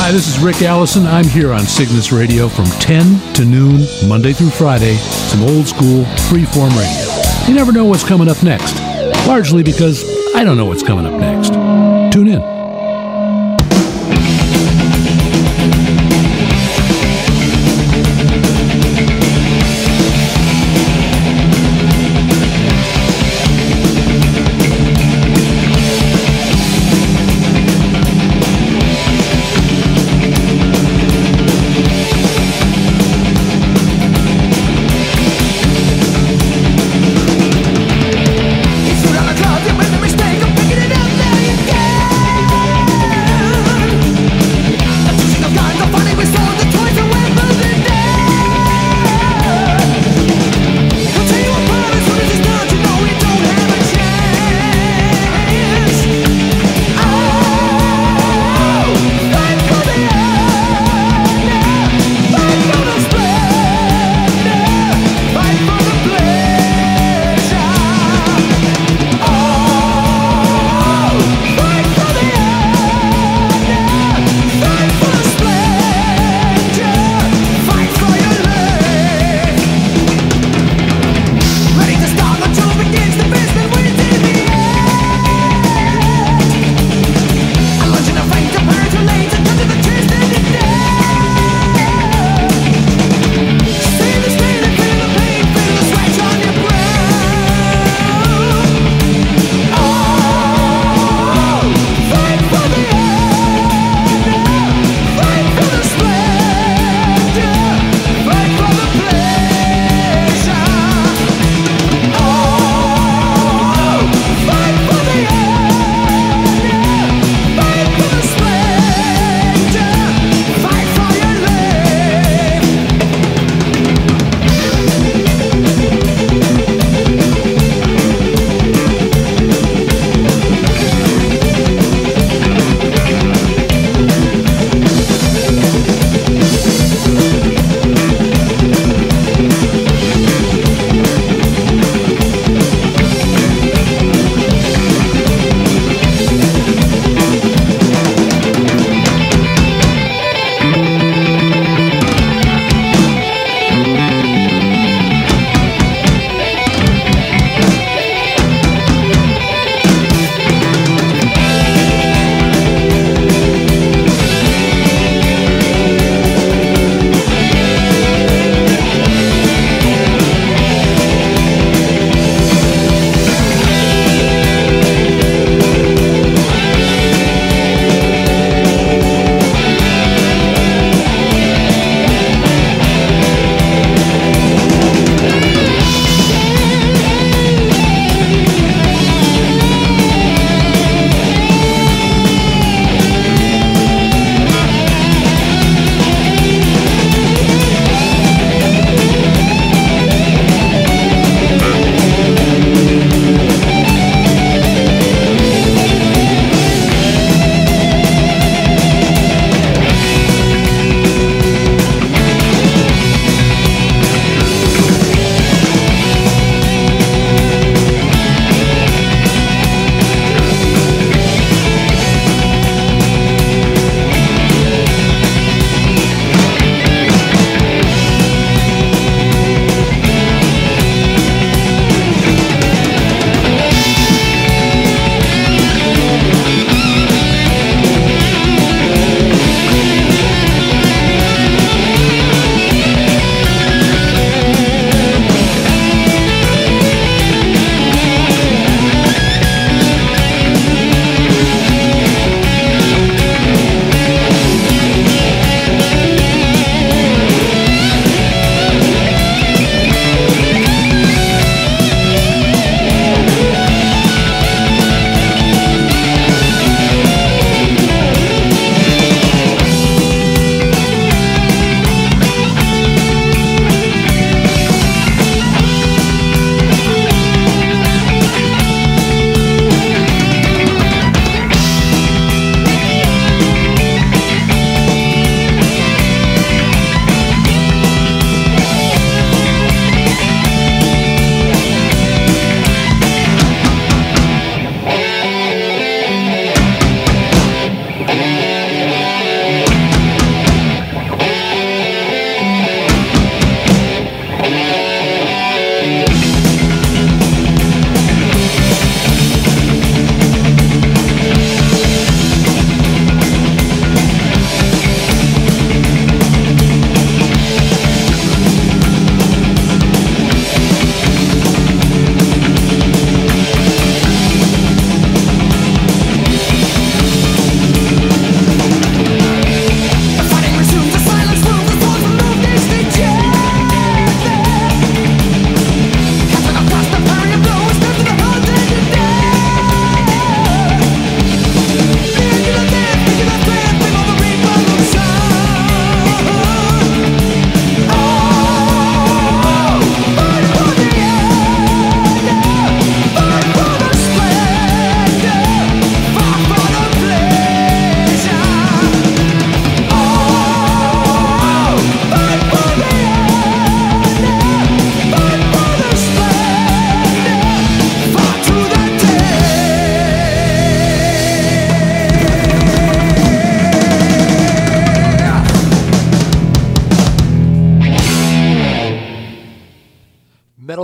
Hi, this is Rick Allison. I'm here on Cygnus Radio from 10 to noon, Monday through Friday. Some old school, freeform radio. You never know what's coming up next, largely because I don't know what's coming up next. Tune in. It's not a cloud, you made a mistake of picking it up, there you go.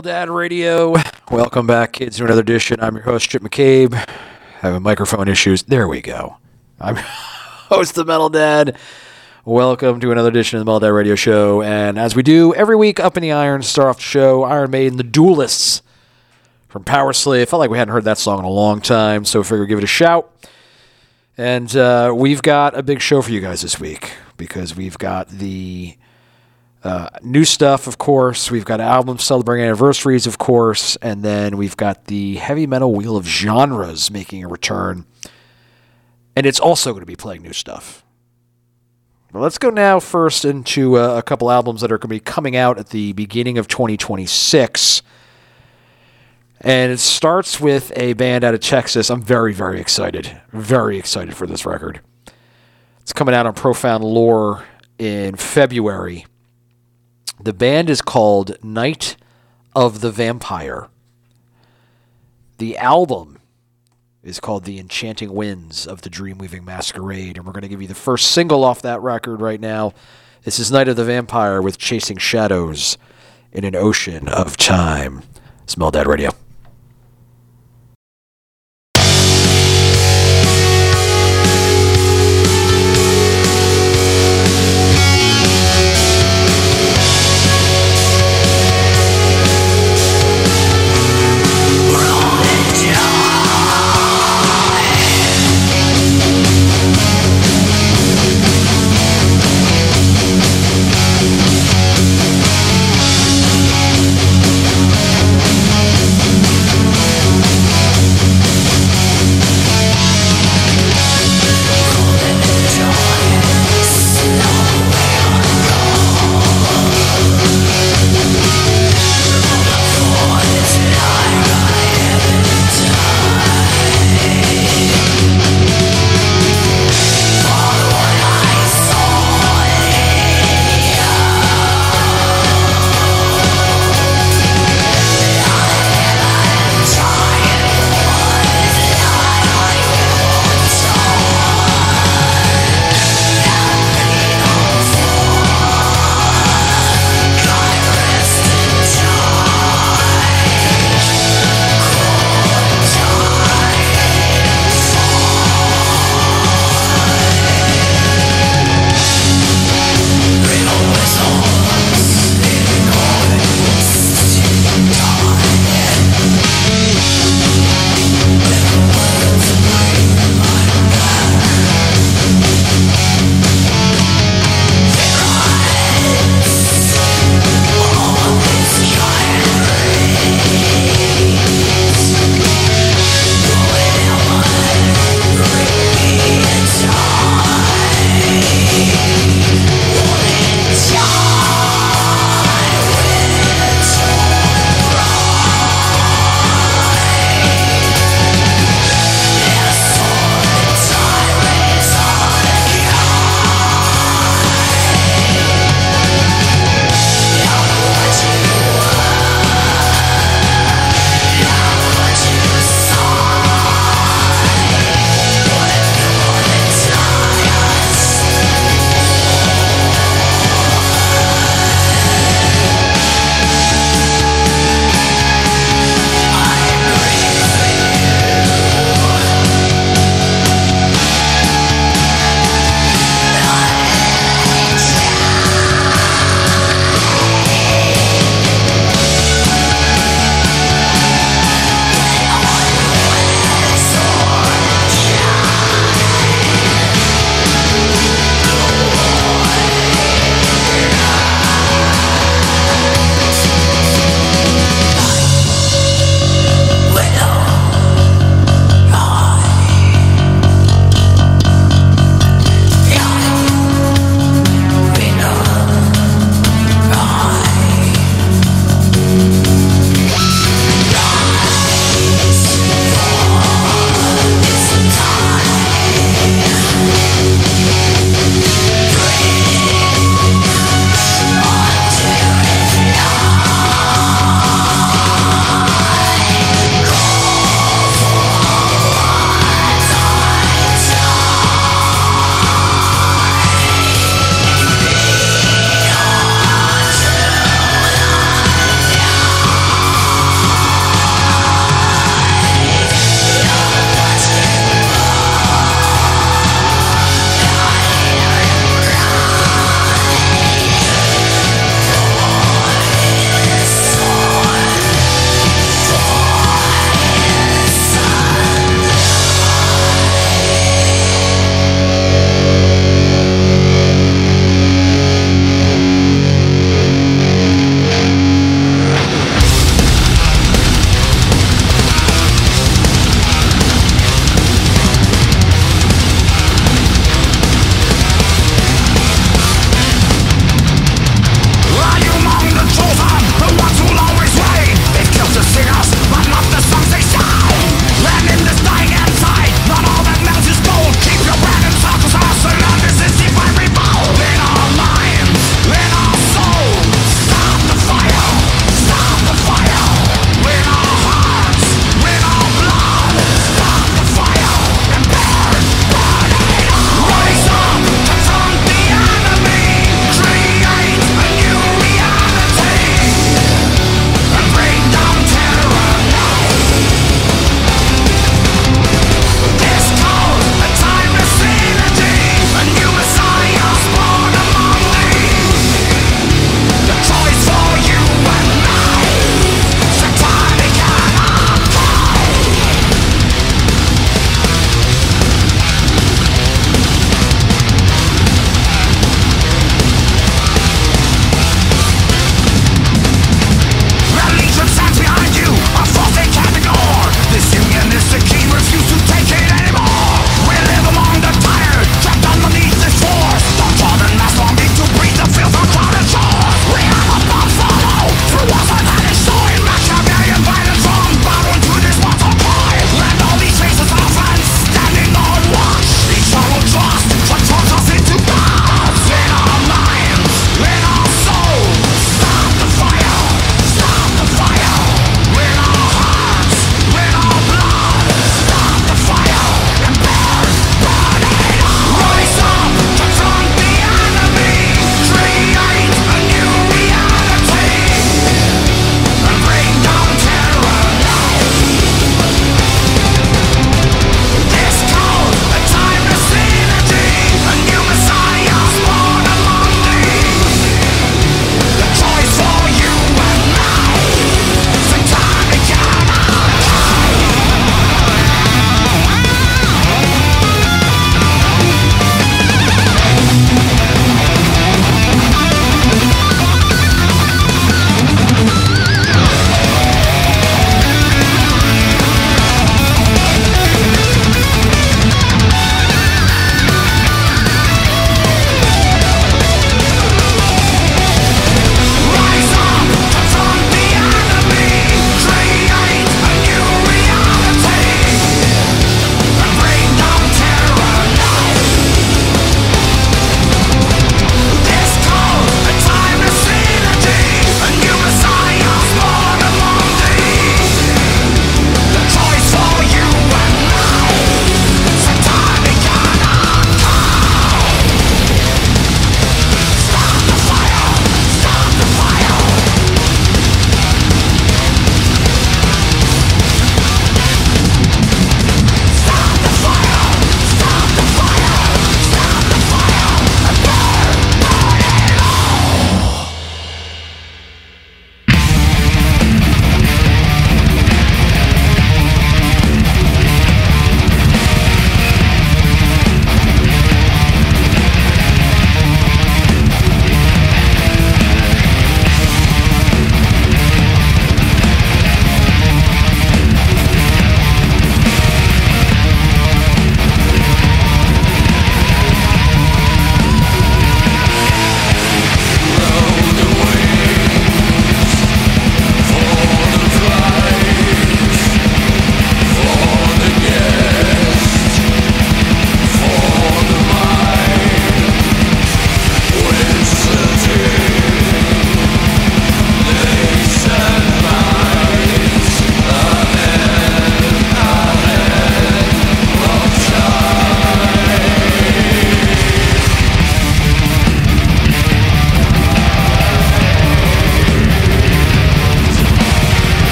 Dad Radio. Welcome back, kids, to another edition. I'm your host, Chip McCabe. Having microphone issues. There we go. I'm host of Metal Dad. Welcome to another edition of the Metal Dad Radio Show. And as we do every week, Up in the Iron, start off the show, Iron Maiden, The Duelists from Power Slave. Felt like we hadn't heard that song in a long time, so I figured give it a shout. And we've got a big show for you guys this week because we've got the new stuff, of course. We've got albums celebrating anniversaries, of course. And then we've got the Heavy Metal Wheel of Genres making a return. And it's also going to be playing new stuff. Well, let's go now first into a couple albums that are going to be coming out at the beginning of 2026. And it starts with a band out of Texas. I'm very, very excited. Very excited for this record. It's coming out on Profound Lore in February. The band is called Night of the Vampire. The album is called The Enchanting Winds of the Dreamweaving Masquerade, and we're going to give you the first single off that record right now. This is Night of the Vampire with Chasing Shadows in an Ocean of Time. Smell Dad Radio.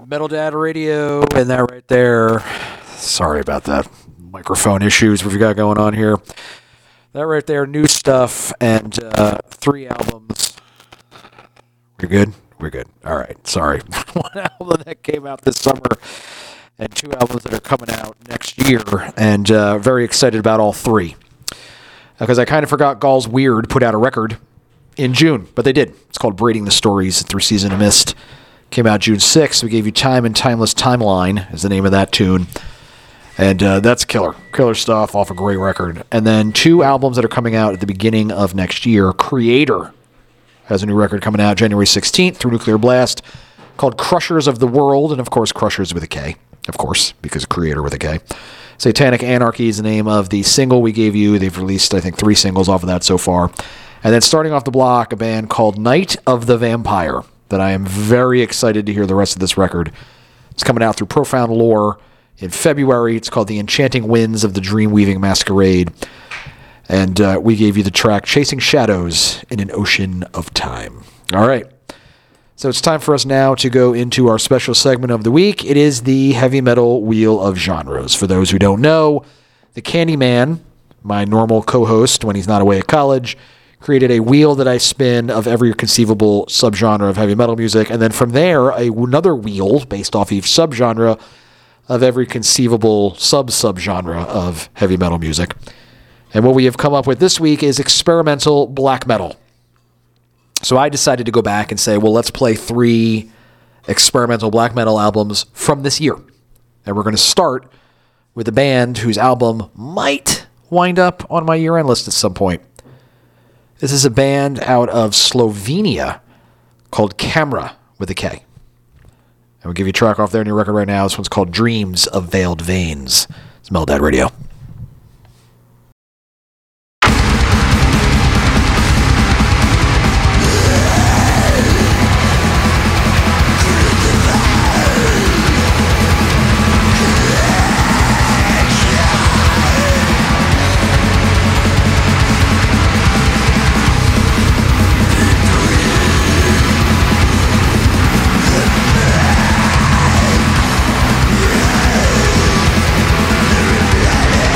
Metal Dad Radio, and that right there. Sorry about that. Microphone issues we've got going on here. That right there, new stuff, and 3 albums. We're good? We're good. All right. Sorry. 1 album that came out this summer, and 2 albums that are coming out next year, and very excited about all 3. Because I kind of forgot Gall's Weird put out a record in June, but they did. It's called Braiding the Stories Through Season of Mist. Came out June 6th. We gave you Time and Timeless Timeline is the name of that tune. And that's killer. Killer stuff off a great record. And then 2 albums that are coming out at the beginning of next year. Creator has a new record coming out January 16th through Nuclear Blast called Crushers of the World. And, of course, Crushers with a K. Of course, because Creator with a K. Satanic Anarchy is the name of the single we gave you. They've released, I think, 3 singles off of that so far. And then starting off the block, a band called Night of the Vampire that I am very excited to hear the rest of this record. It's coming out through Profound Lore in February. It's called The Enchanting Winds of the Dreamweaving Masquerade. And we gave you the track Chasing Shadows in an Ocean of Time. All right. So it's time for us now to go into our special segment of the week. It is the Heavy Metal Wheel of Genres. For those who don't know, the Candyman, my normal co-host when he's not away at college, created a wheel that I spin of every conceivable subgenre of heavy metal music, and then from there, another wheel based off each subgenre of every conceivable sub-subgenre of heavy metal music. And what we have come up with this week is experimental black metal. So I decided to go back and say, well, let's play 3 experimental black metal albums from this year. And we're going to start with a band whose album might wind up on my year-end list at some point. This is a band out of Slovenia called Camera with a K. And we'll give you a track off their new record right now. This one's called Dreams of Veiled Veins. It's Metal Dad Radio. Yeah.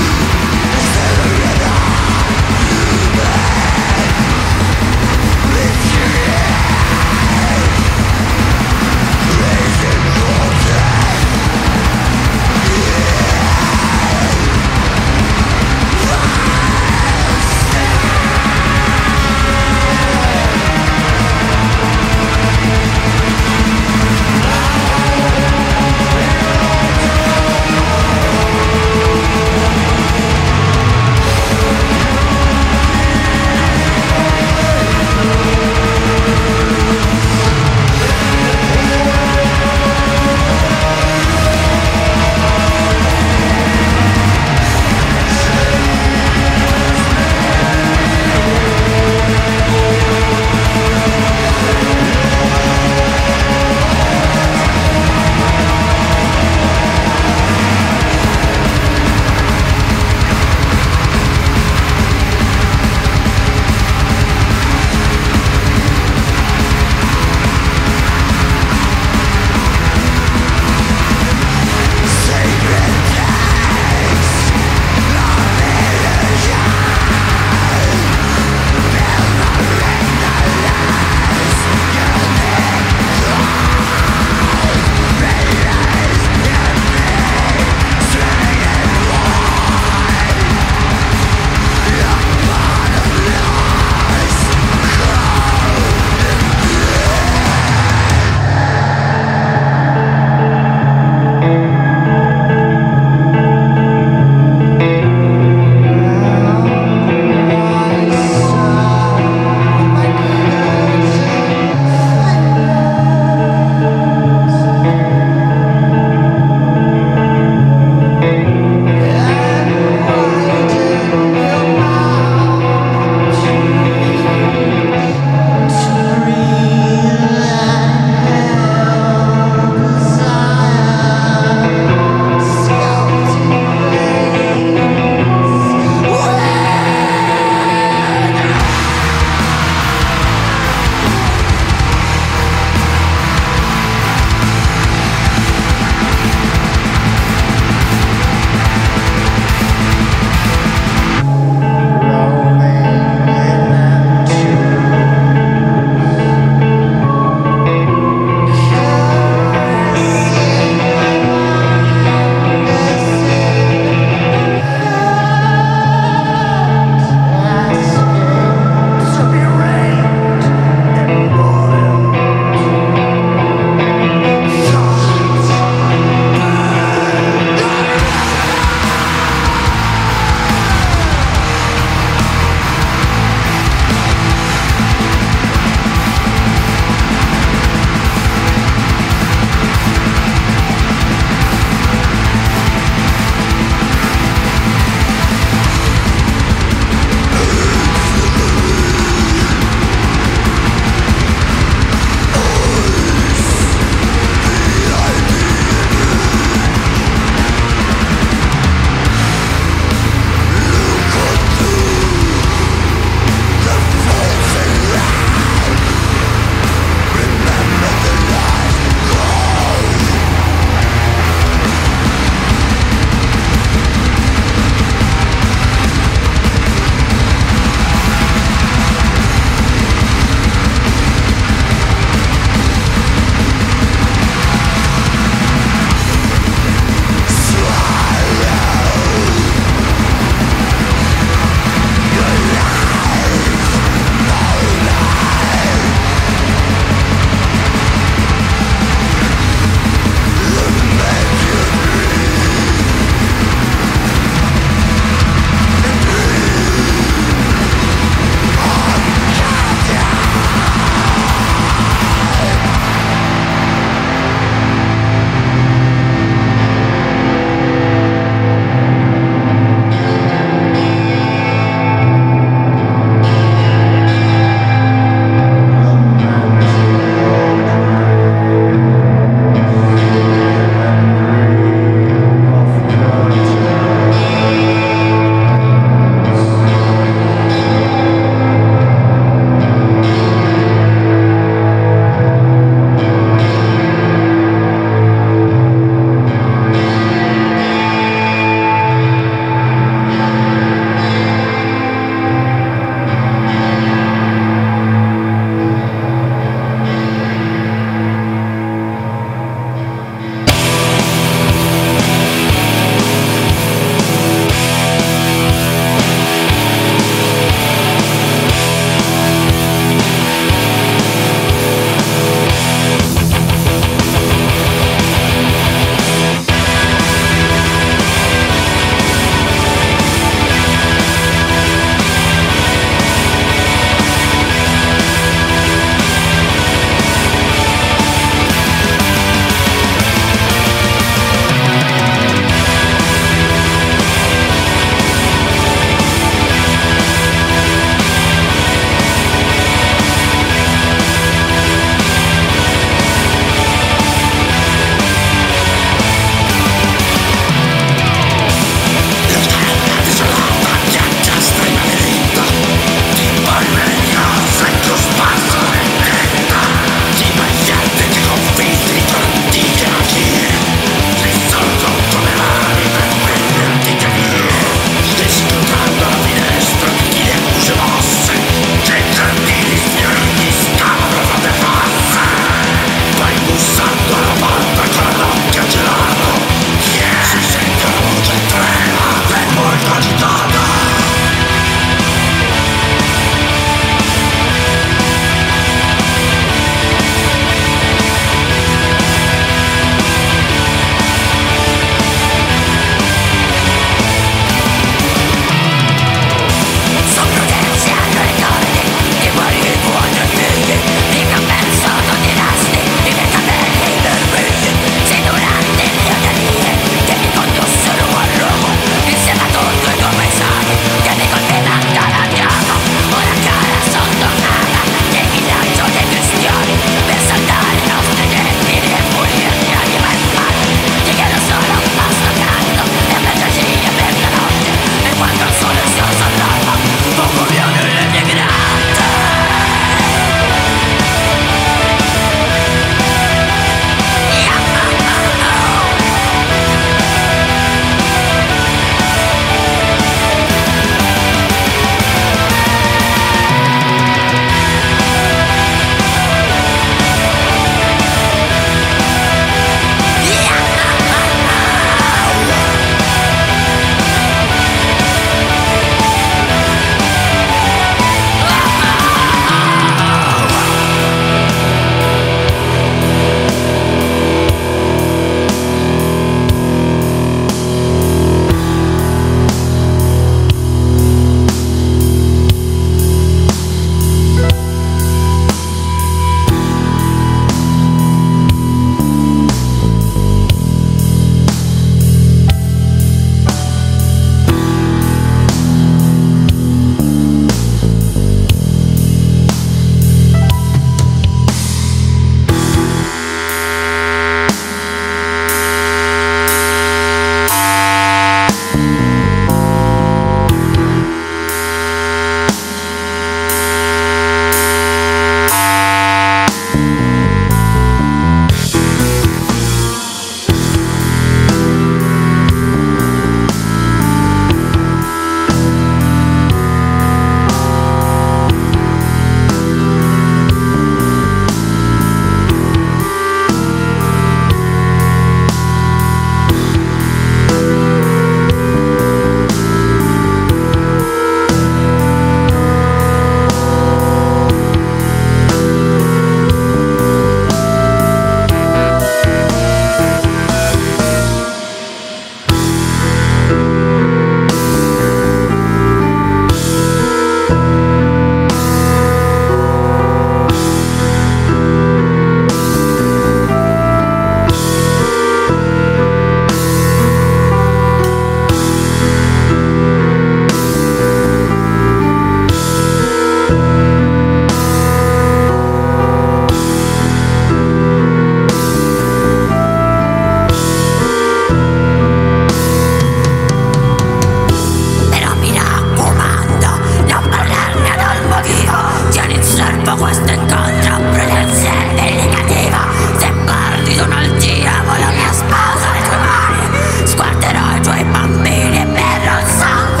questo incontro prudenza indicativa. Se parli d'un'altia con la mia sposa le tue mani, sguarderò i tuoi bambini e berrò il sangue.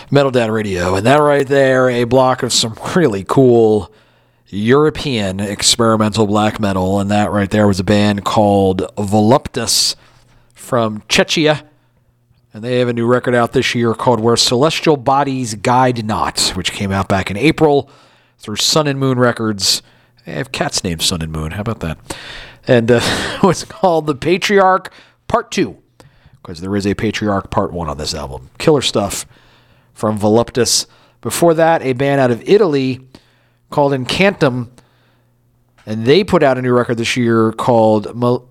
Metal Dad Radio. And that right there, a block of some really cool European experimental black metal. And that right there was a band called Voluptas from Czechia. And they have a new record out this year called Where Celestial Bodies Guide Not, which came out back in April through Sun and Moon Records. They have cats named Sun and Moon. How about that? And it was called The Patriarch Part 2, because there is a Patriarch Part 1 on this album. Killer stuff from Voluptas. Before that, a band out of Italy called Incantum, and they put out a new record this year called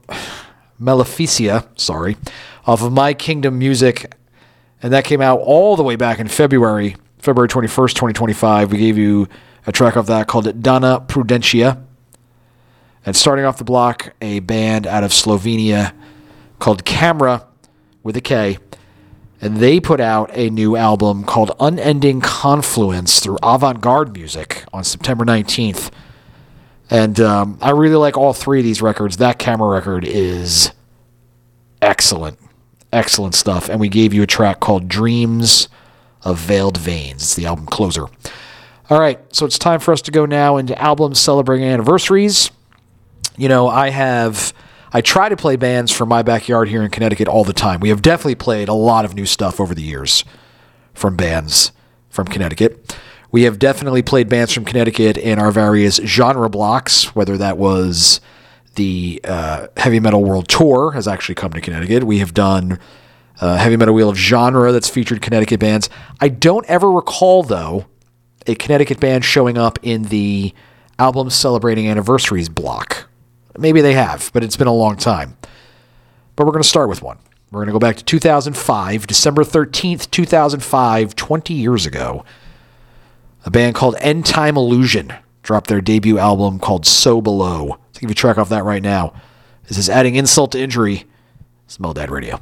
Maleficia, off of My Kingdom Music, and that came out all the way back in February 21st, 2025. We gave you a track off that called Donna Prudentia. And starting off the block, a band out of Slovenia called Camera with a K, and they put out a new album called Unending Confluence through Avant-Garde Music on September 19th. And I really like all three of these records. That Camera record is excellent. Excellent stuff. And we gave you a track called Dreams of Veiled Veins. It's the album closer. All right, so it's time for us to go now into albums celebrating anniversaries. You know, I try to play bands from my backyard here in Connecticut all the time. We have definitely played a lot of new stuff over the years from bands from Connecticut. We have definitely played bands from Connecticut in our various genre blocks, whether that was the Heavy Metal World Tour has actually come to Connecticut. We have done Heavy Metal Wheel of Genre that's featured Connecticut bands. I don't ever recall, though, a Connecticut band showing up in the album celebrating anniversaries block. Maybe they have, but it's been a long time. But we're going to start with one. We're going to go back to 2005, December 13th, 2005, 20 years ago. A band called End Time Illusion dropped their debut album called So Below. Let's give you a track off that right now. This is adding insult to injury. It's Metal Dad Radio.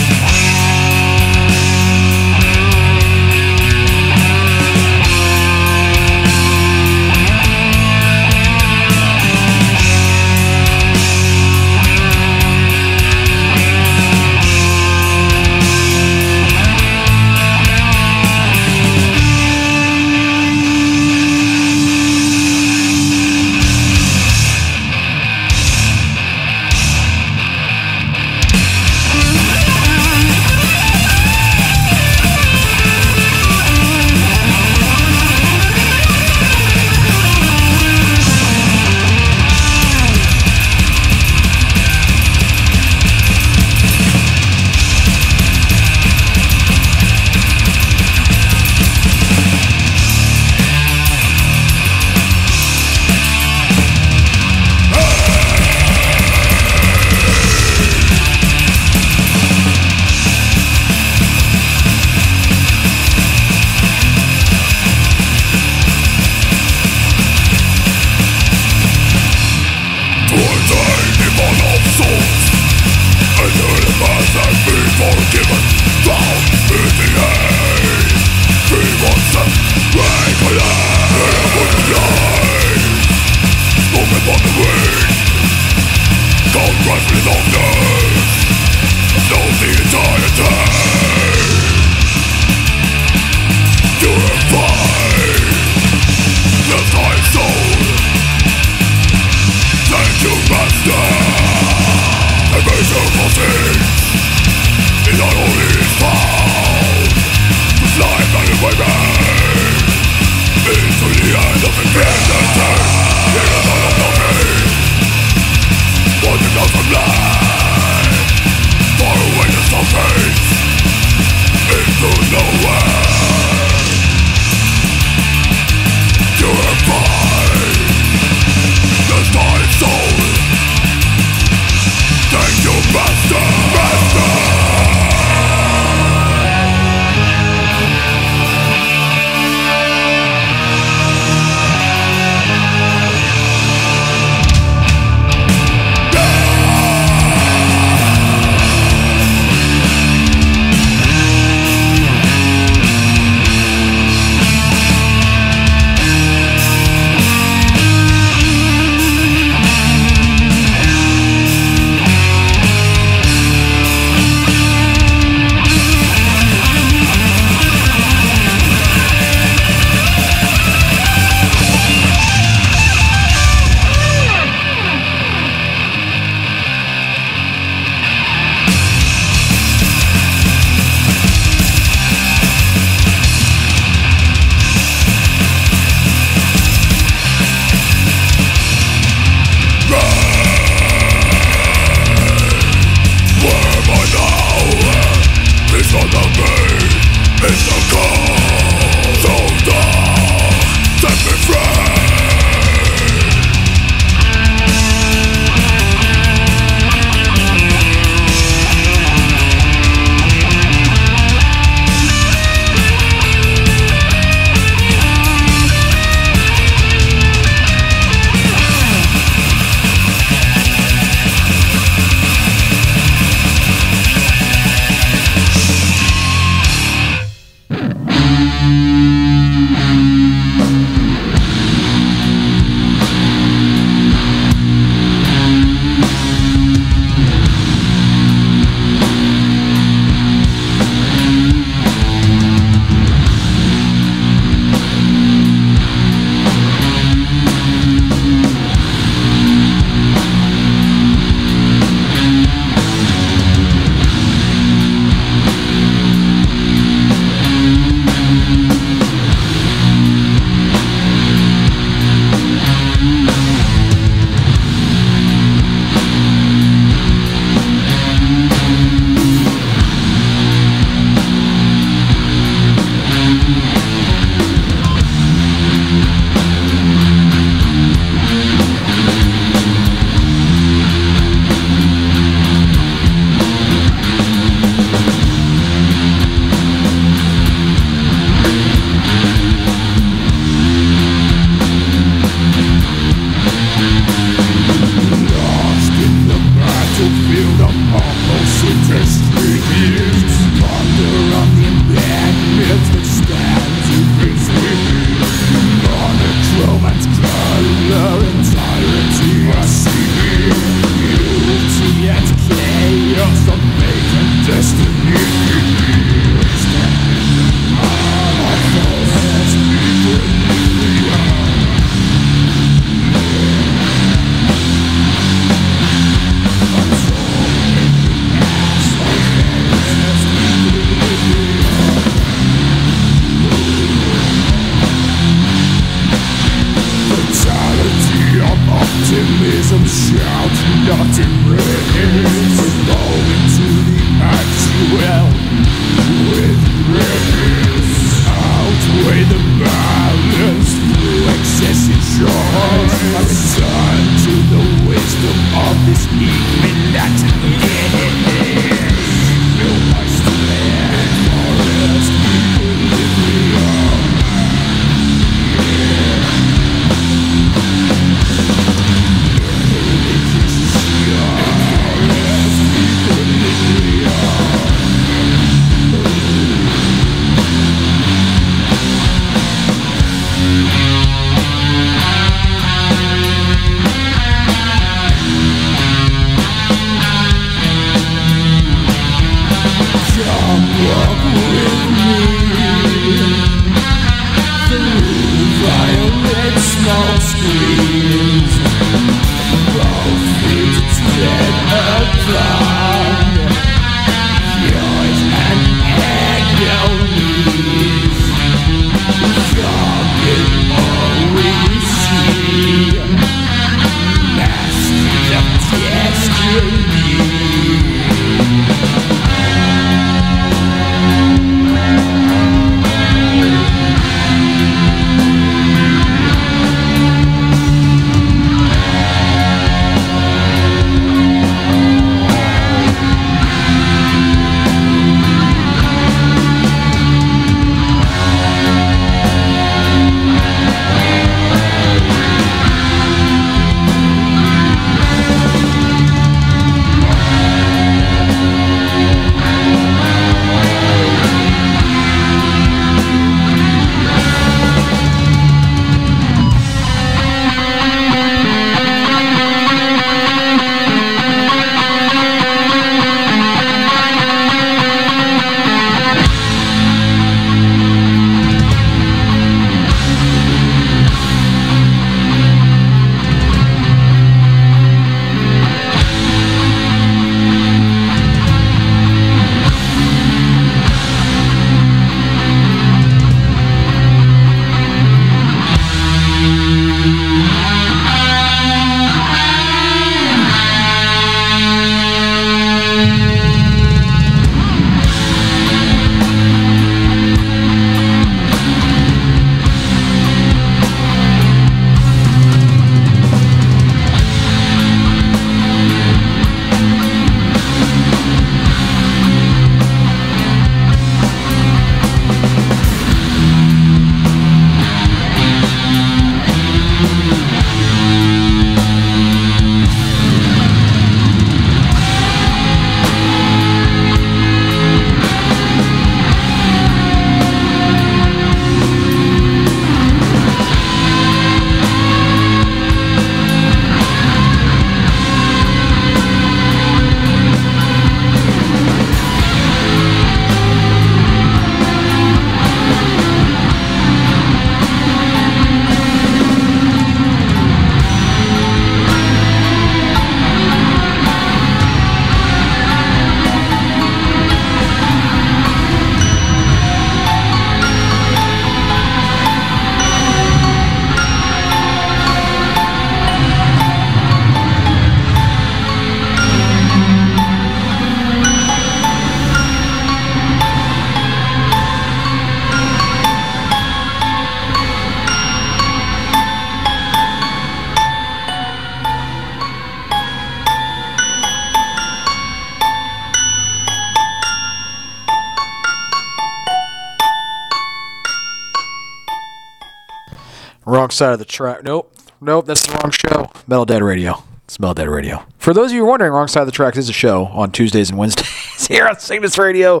Wrong side of the track. Nope, that's the wrong show. Metal Dead Radio. It's Metal Dead Radio. For those of you wondering, Wrong Side of the Tracks is a show on Tuesdays and Wednesdays here on Cygnus Radio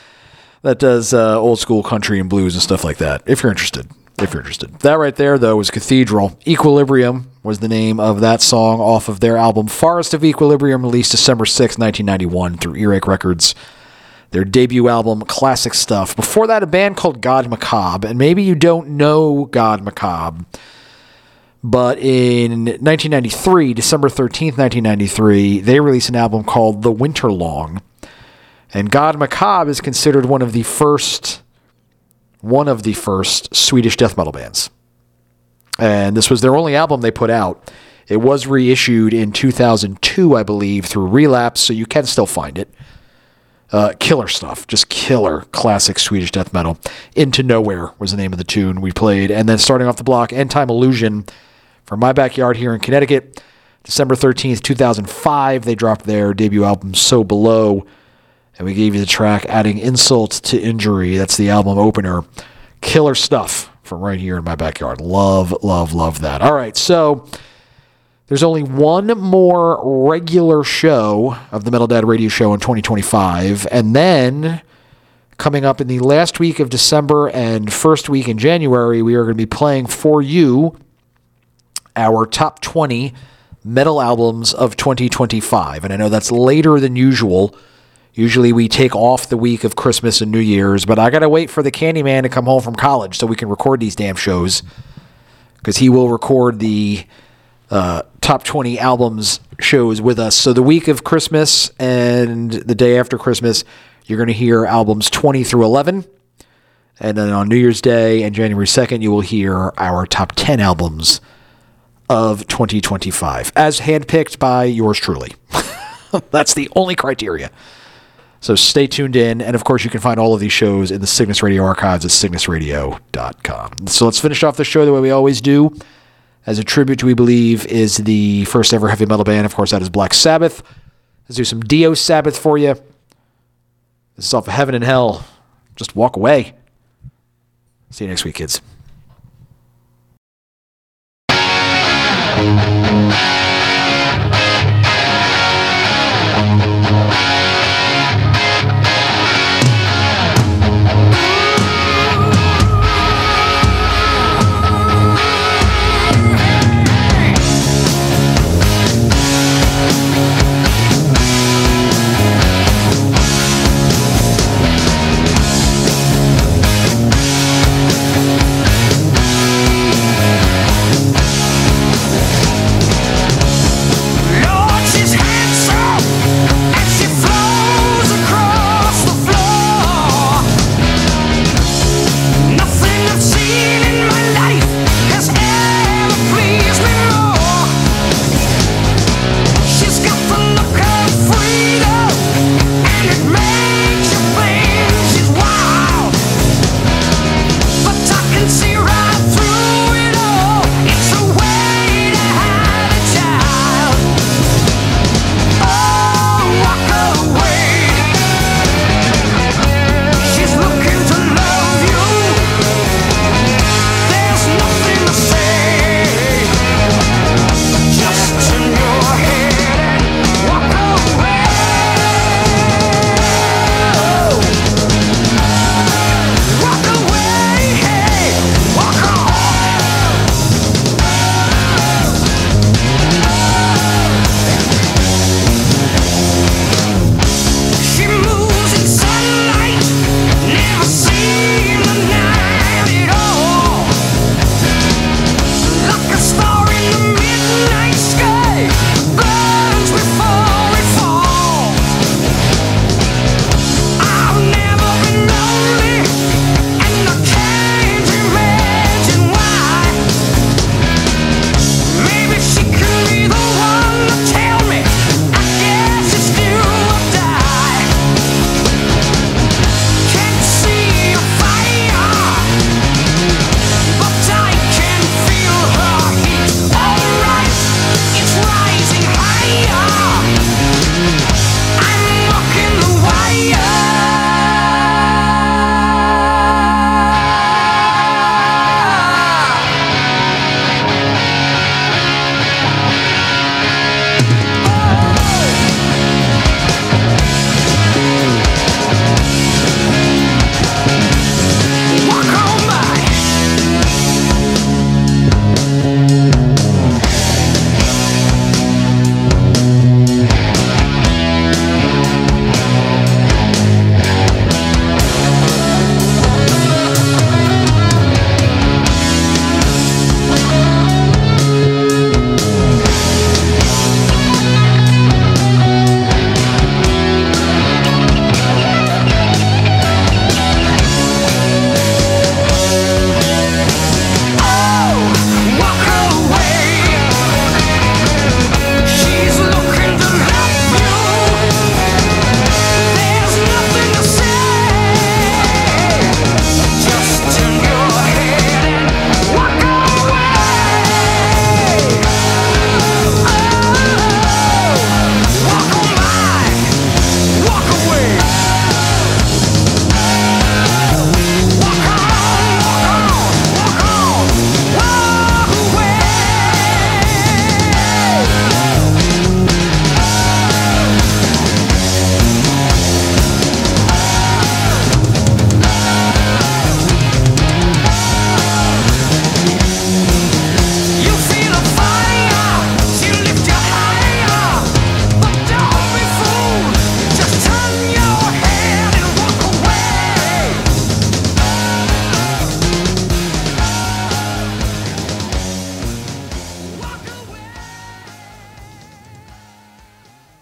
that does old school country and blues and stuff like that, if you're interested. That right there, though, was Cathedral. Equilibrium was the name of that song off of their album Forest of Equilibrium, released December 6, 1991 through Earache Records. Their debut album, Classic Stuff. Before that, a band called God Macabre. And maybe you don't know God Macabre, but in 1993, December 13th, 1993, they released an album called The Winter Long. And God Macabre is considered one of the first Swedish death metal bands. And this was their only album they put out. It was reissued in 2002, I believe, through Relapse, so you can still find it. Killer stuff, just killer classic Swedish death metal. Into Nowhere was the name of the tune we played. And then starting off the block, End Time Illusion from my backyard here in Connecticut. December 13th, 2005, they dropped their debut album, So Below. And we gave you the track Adding Insult to Injury. That's the album opener. Killer stuff from right here in my backyard. Love that. All right, so there's only one more regular show of the Metal Dad Radio Show in 2025. And then coming up in the last week of December and first week in January, we are going to be playing for you our top 20 metal albums of 2025. And I know that's later than usual. Usually we take off the week of Christmas and New Year's, but I got to wait for the Candyman to come home from college so we can record these damn shows, because he will record the top 20 albums shows with us. So the week of Christmas and the day after Christmas, you're going to hear albums 20 through 11. And then on New Year's Day and January 2nd, you will hear our top 10 albums of 2025, as handpicked by yours truly. That's the only criteria. So stay tuned in. And, of course, you can find all of these shows in the Cygnus Radio archives at cygnusradio.com. So let's finish off the show the way we always do. As a tribute to We Believe is the first ever heavy metal band. Of course, that is Black Sabbath. Let's do some Dio Sabbath for you. This is off of Heaven and Hell. Just walk away. See you next week, kids.